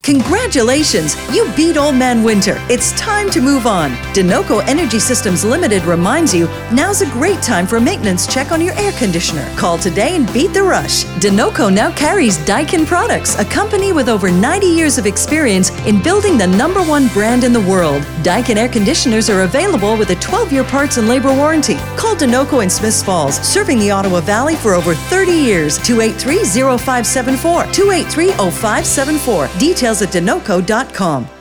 Congratulations! You beat Old Man Winter. It's time to move on. Denoco Energy Systems Limited reminds you, now's a great time for a maintenance check on your air conditioner. Call today and beat the rush. Denoco now carries Daikin Products, a company with over 90 years of experience in building the #1 brand in the world. Daikin air conditioners are available with a 12-year parts and labor warranty. Call Denoco in Smiths Falls, serving the Ottawa Valley for over 30 years. 283-0574, 283-0574. Details at denoco.com.